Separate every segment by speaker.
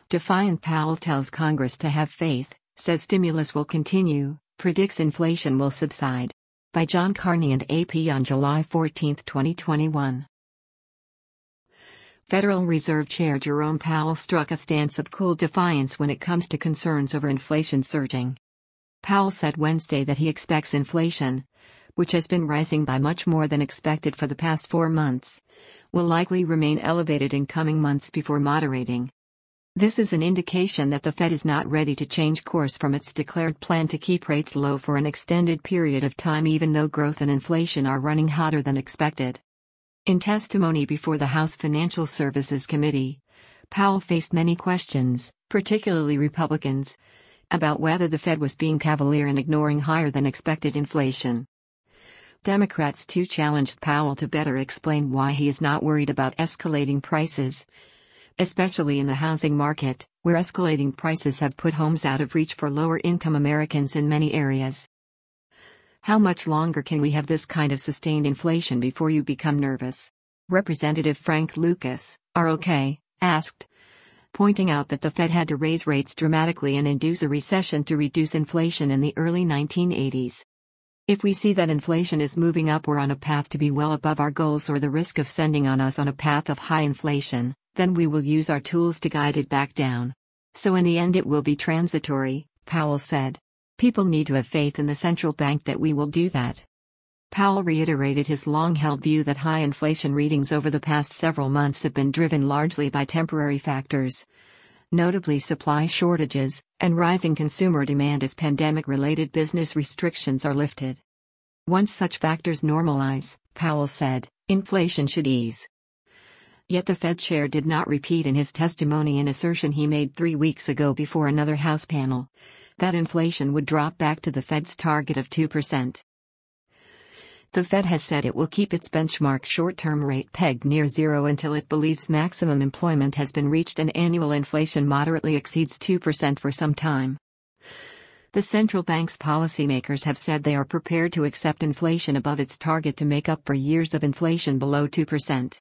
Speaker 1: Defiant Powell tells Congress to have faith, says stimulus will continue, predicts inflation will subside. By John Carney and AP on July 14, 2021. Federal Reserve Chair Jerome Powell struck a stance of cool defiance when it comes to concerns over inflation surging. Powell said Wednesday that he expects inflation, which has been rising by much more than expected for the past 4 months, will likely remain elevated in coming months before moderating. This is an indication that the Fed is not ready to change course from its declared plan to keep rates low for an extended period of time, even though growth and inflation are running hotter than expected. In testimony before the House Financial Services Committee, Powell faced many questions, particularly Republicans, about whether the Fed was being cavalier in ignoring higher than expected inflation. Democrats too challenged Powell to better explain why he is not worried about escalating prices, especially in the housing market, where escalating prices have put homes out of reach for lower-income Americans in many areas. How much longer can we have this kind of sustained inflation before you become nervous? Representative Frank Lucas, ROK, asked, pointing out that the Fed had to raise rates dramatically and induce a recession to reduce inflation in the early 1980s. If we see that inflation is moving up or on a path to be well above our goals, or the risk of sending us on a path of high inflation, then we will use our tools to guide it back down. So in the end it will be transitory, Powell said. People need to have faith in the central bank that we will do that. Powell reiterated his long-held view that high inflation readings over the past several months have been driven largely by temporary factors, notably supply shortages and rising consumer demand as pandemic-related business restrictions are lifted. Once such factors normalize, Powell said, inflation should ease. Yet the Fed chair did not repeat in his testimony an assertion he made 3 weeks ago before another House panel, that inflation would drop back to the Fed's target of 2%. The Fed has said it will keep its benchmark short-term rate pegged near zero until it believes maximum employment has been reached and annual inflation moderately exceeds 2% for some time. The central bank's policymakers have said they are prepared to accept inflation above its target to make up for years of inflation below 2%.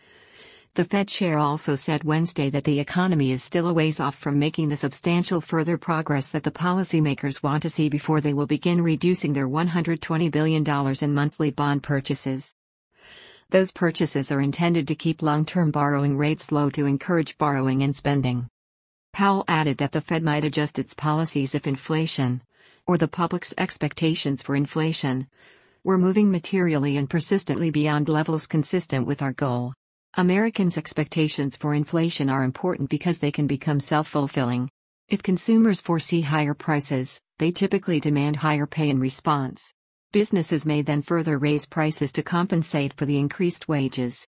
Speaker 1: The Fed chair also said Wednesday that the economy is still a ways off from making the substantial further progress that the policymakers want to see before they will begin reducing their $120 billion in monthly bond purchases. Those purchases are intended to keep long-term borrowing rates low to encourage borrowing and spending. Powell added that the Fed might adjust its policies if inflation, or the public's expectations for inflation, were moving materially and persistently beyond levels consistent with our goal. Americans' expectations for inflation are important because they can become self-fulfilling. If consumers foresee higher prices, they typically demand higher pay in response. Businesses may then further raise prices to compensate for the increased wages.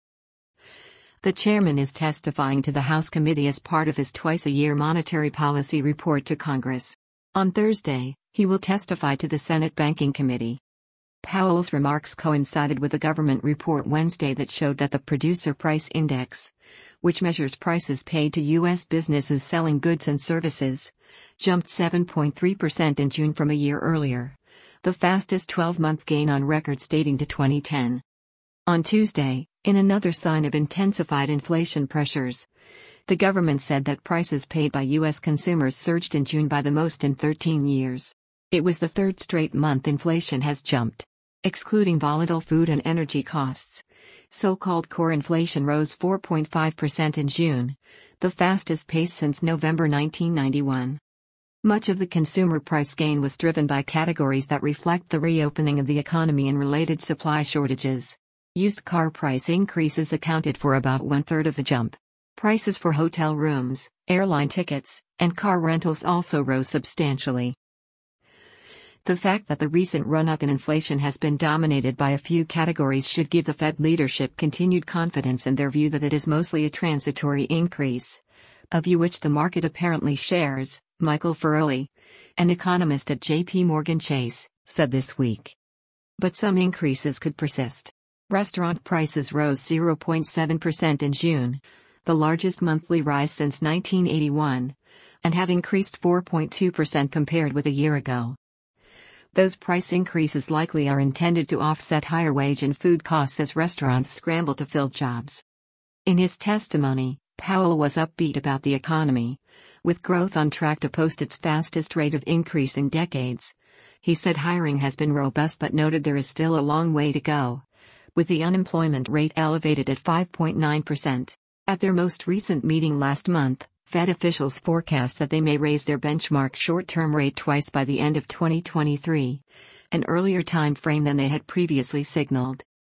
Speaker 1: The chairman is testifying to the House committee as part of his twice-a-year monetary policy report to Congress. On Thursday, he will testify to the Senate Banking Committee. Powell's remarks coincided with a government report Wednesday that showed that the Producer Price Index, which measures prices paid to U.S. businesses selling goods and services, jumped 7.3% in June from a year earlier, the fastest 12-month gain on record dating to 2010. On Tuesday, in another sign of intensified inflation pressures, the government said that prices paid by U.S. consumers surged in June by the most in 13 years. It was the third straight month inflation has jumped. Excluding volatile food and energy costs, so-called core inflation rose 4.5% in June, the fastest pace since November 1991. Much of the consumer price gain was driven by categories that reflect the reopening of the economy and related supply shortages. Used car price increases accounted for about one-third of the jump. Prices for hotel rooms, airline tickets, and car rentals also rose substantially. The fact that the recent run-up in inflation has been dominated by a few categories should give the Fed leadership continued confidence in their view that it is mostly a transitory increase, a view which the market apparently shares, Michael Feroli, an economist at J.P. Morgan Chase, said this week. But some increases could persist. Restaurant prices rose 0.7% in June, the largest monthly rise since 1981, and have increased 4.2% compared with a year ago. Those price increases likely are intended to offset higher wage and food costs as restaurants scramble to fill jobs. In his testimony, Powell was upbeat about the economy, with growth on track to post its fastest rate of increase in decades. He said hiring has been robust but noted there is still a long way to go, with the unemployment rate elevated at 5.9%. At their most recent meeting last month, Fed officials forecast that they may raise their benchmark short-term rate twice by the end of 2023, an earlier time frame than they had previously signaled.